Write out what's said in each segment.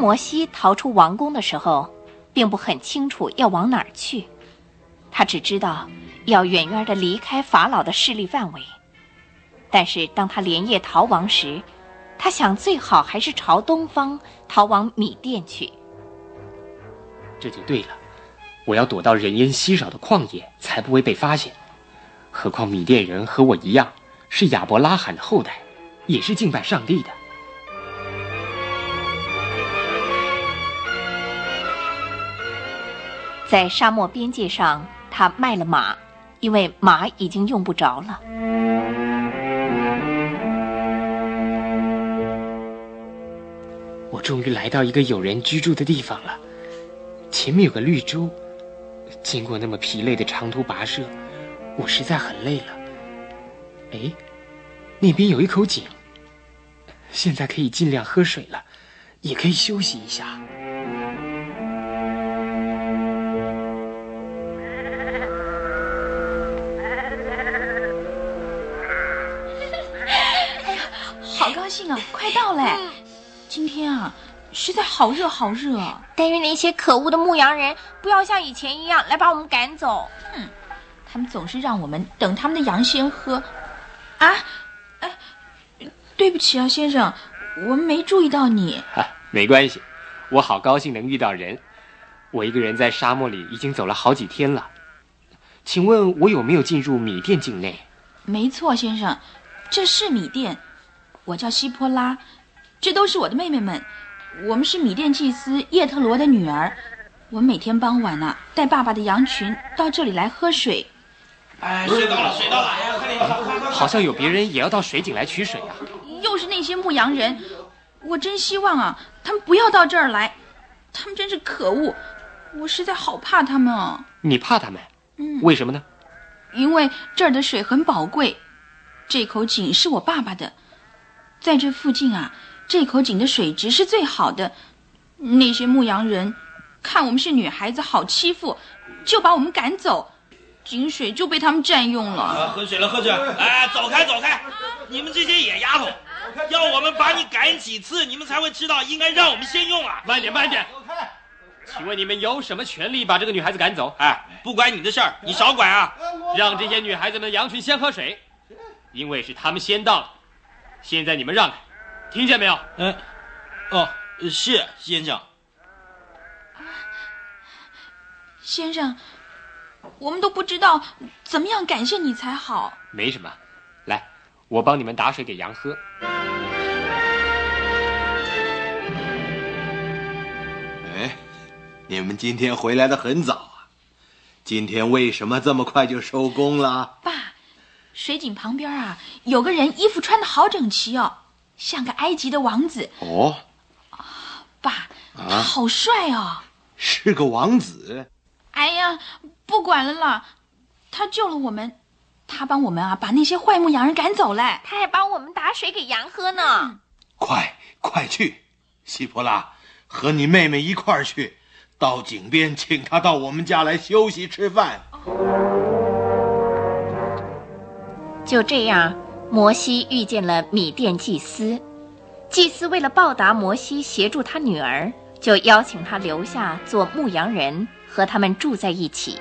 摩西逃出王宫的时候，并不很清楚要往哪儿去，他只知道要远远地离开法老的势力范围。但是当他连夜逃亡时，他想最好还是朝东方逃往米甸去。 这就对了，我要躲到人烟稀少的旷野，才不会被发现。何况米甸人和我一样，是亚伯拉罕的后代，也是敬拜上帝的。 在沙漠边界上，他卖了马，因为马已经用不着了。 我终于来到一个有人居住的地方了，前面有个绿洲。经过那么疲累的长途跋涉，我实在很累了。哎，那边有一口井，现在可以尽量喝水了，也可以休息一下。 好高兴啊，快到了。今天啊实在好热好热。 但愿那些可恶的牧羊人不要像以前一样来把我们赶走。 他们总是让我们等他们的羊先喝。对不起啊，先生，我们没注意到你。 没关系，我好高兴能遇到人。我一个人在沙漠里已经走了好几天了。请问我有没有进入米甸境内？ 没错，先生，这是米甸。我叫希波拉，这都是我的妹妹们。我们是米甸祭司叶特罗的女儿。我们每天傍晚带爸爸的羊群到这里来喝水。 水到了，水到了！快！ 好像有别人也要到水井来取水啊。 又是那些牧羊人，我真希望他们不要到这儿来，他们真是可恶，我实在好怕他们啊。 你怕他们？为什么呢？ 因为这儿的水很宝贵，这口井是我爸爸的，在这附近这口井的水质是最好的。那些牧羊人看我们是女孩子好欺负，就把我们赶走，井水就被他们占用了。 喝水了，喝水！哎，走开！你们这些野丫头，要我们把你赶几次，你们才会知道应该让我们先用啊！ 慢点！请问你们有什么权利把这个女孩子赶走？ 不关你的事儿，你少管啊！ 让这些女孩子们的羊群先喝水，因为是他们先到了。现在你们让开，听见没有？ 是先生。 先生，我们都不知道怎么样感谢你才好。 没什么，来，我帮你们打水给羊喝。 你们今天回来的很早啊，今天为什么这么快就收工了？ 爸，水井旁边有个人衣服穿得好整齐哦，像个埃及的王子。爸，他好帅哦。 是个王子？ 哎呀，不管了啦，他救了我们，他帮我们把那些坏牧羊人赶走了， 他还帮我们打水给羊喝呢。 快去，希波拉，和你妹妹一块儿去，到井边请她到我们家来休息吃饭。 就这样，摩西遇见了米甸祭司。祭司为了报答摩西协助他女儿，就邀请他留下做牧羊人，和他们住在一起。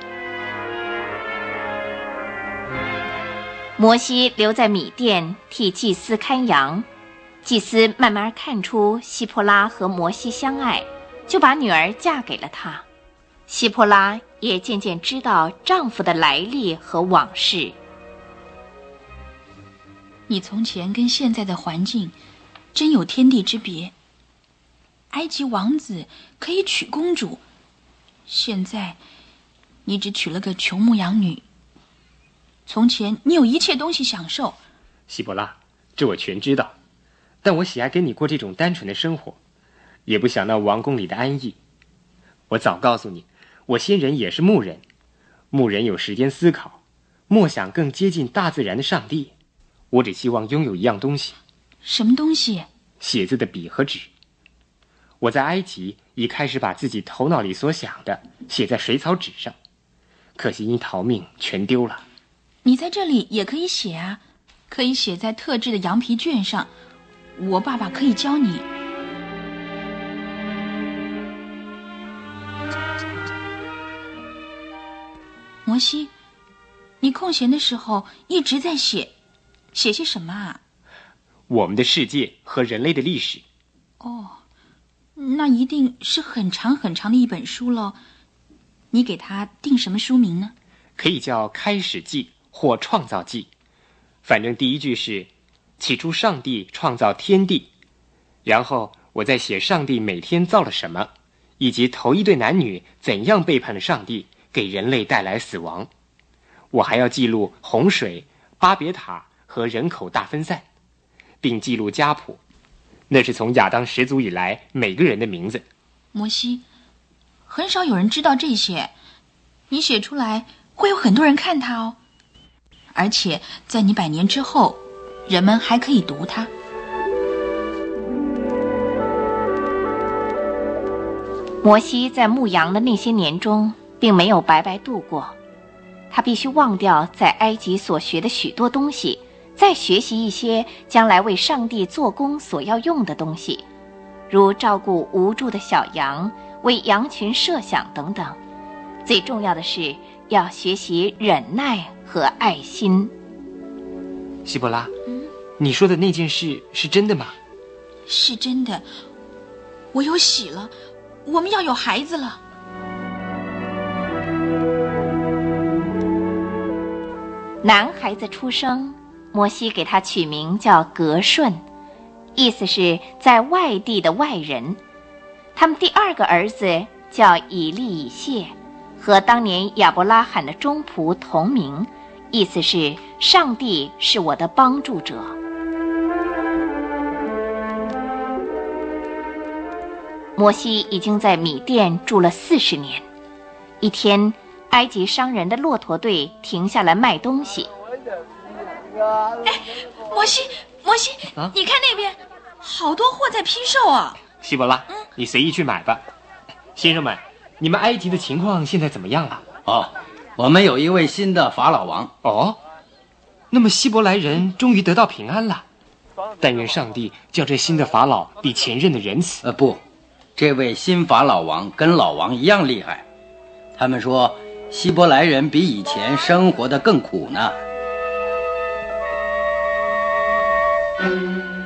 摩西留在米甸替祭司看羊，祭司慢慢看出希波拉和摩西相爱，就把女儿嫁给了他。希波拉也渐渐知道丈夫的来历和往事。 你从前跟现在的环境真有天地之别。埃及王子可以娶公主，现在你只娶了个穷牧羊女。从前你有一切东西享受。 希波拉，这我全知道，但我喜爱跟你过这种单纯的生活，也不想那王宫里的安逸。我早告诉你，我先人也是牧人，牧人有时间思考，默想更接近大自然的上帝。我只希望拥有一样东西。 什么东西？ 写字的笔和纸。我在埃及已开始把自己头脑里所想的写在水草纸上，可惜因逃命全丢了。 你在这里也可以写可以写在特制的羊皮卷上，我爸爸可以教你。 摩西，你空闲的时候一直在写些什么啊？ 我们的世界和人类的历史。 哦，那一定是很长很长的一本书咯。你给它定什么书名呢？ 可以叫《开始记》或《创造记》，反正第一句是起初上帝创造天地，然后我在写上帝每天造了什么，以及头一对男女怎样背叛了上帝，给人类带来死亡。我还要记录洪水、巴别塔和人口大分散，并记录家谱，那是从亚当始祖以来每个人的名字。 摩西，很少有人知道这些，你写出来会有很多人看它哦，而且在你100年之后，人们还可以读它。 摩西在牧羊的那些年中，并没有白白度过，他必须忘掉在埃及所学的许多东西，再学习一些将来为上帝做工所要用的东西，如照顾无助的小羊，为羊群设想等等。最重要的是要学习忍耐和爱心。 希伯拉，你说的那件事是真的吗？ 是真的，我有喜了，我们要有孩子了。 男孩子出生，摩西给他取名叫革顺，意思是在外地的外人。他们第2个儿子叫以利以谢，和当年亚伯拉罕的忠仆同名，意思是上帝是我的帮助者。摩西已经在米甸住了40年。一天，埃及商人的骆驼队停下来卖东西。 哎，摩西，你看那边好多货在批售啊。 希伯拉，你随意去买吧。先生们，你们埃及的情况现在怎么样了？ 哦，我们有一位新的法老王。 哦，那么希伯来人终于得到平安了。但愿上帝叫这新的法老比前任的仁慈。 不，这位新法老王跟老王一样厉害。他们说希伯来人比以前生活得更苦呢。